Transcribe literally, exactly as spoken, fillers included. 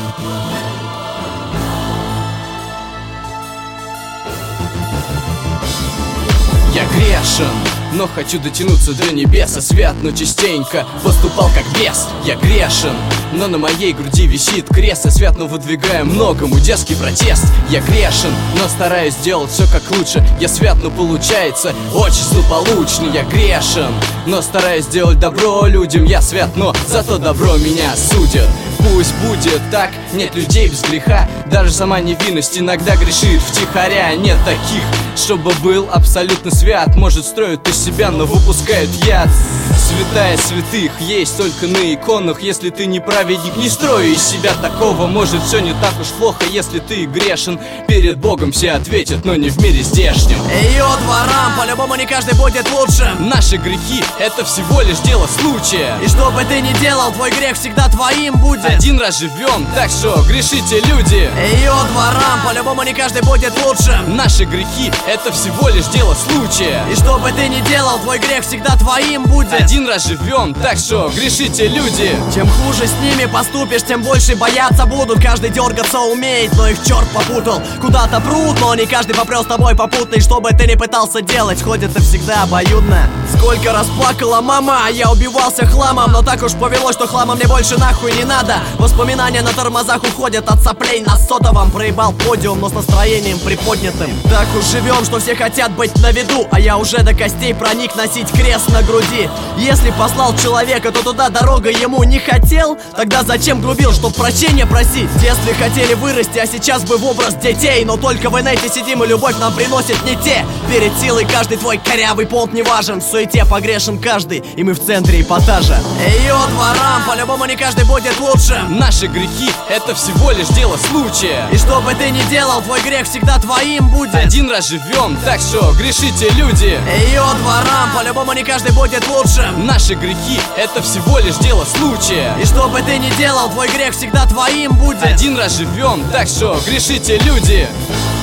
Я грешен, но хочу дотянуться до небес, свят, но частенько поступал как бес. Я грешен, но на моей груди висит крест, я свят, но выдвигаю многому детский протест. Я грешен, но стараюсь сделать все как лучше. Я свят, но получается очень злополучно. Я грешен, но стараюсь сделать добро людям. Я свят, но зато добро меня судят. Пусть будет так, нет людей без греха. Даже сама невинность иногда грешит втихаря. Нет таких, чтобы был абсолютно свят. Может, строят из себя, но выпускают яд. Святая святых есть только на иконах. Если ты не праведник, не строй из себя такого. Может, все не так уж плохо, если ты грешен. Перед Богом все ответят, но не в мире здешнем. Ее дворам, по-любому не каждый будет лучше. Наши грехи — это всего лишь дело случая. И что бы ты ни делал, твой грех всегда твоим будет. Один раз живем, так что грешите, люди. Ее дворам, по-любому не каждый будет лучше. Наши грехи — это всего лишь дело случая. И что бы ты ни делал, твой грех всегда твоим будет. Один раз живем, так что грешите, люди. Чем хуже с ними поступишь, тем больше бояться будут. Каждый дергаться умеет, но их черт попутал. Куда-то прут, но не каждый попрел с тобой попутный. Что бы ты ни пытался делать, хоть это всегда обоюдно. Сколько раз плакала мама, а я убивался хламом. Но так уж повелось, что хлама мне больше нахуй не надо. Воспоминания на тормозах уходят от соплей на сотовом. Проебал подиум, но с настроением приподнятым. Так уж живем, что все хотят быть на виду, а я уже до костей проник носить крест на груди. Если послал человека, то туда дорога ему не хотел. Тогда зачем грубил, чтоб прощения просить? В детстве хотели вырасти, а сейчас бы в образ детей. Но только в инете сидим, и любовь нам приносит не те. Перед силой каждый твой корявый понт не важен. В суете погрешен каждый, и мы в центре эпатажа. Ее дворам, по-любому не каждый будет лучше. Наши грехи — это всего лишь дело случая. И что бы ты ни делал, твой грех всегда твоим будет. Один раз живем, так что грешите, люди. Ее дворам, по-любому не каждый будет лучше. Наши грехи — это всего лишь дело случая. И что бы ты ни делал, твой грех всегда твоим будет. Один раз живем, так что грешите, люди.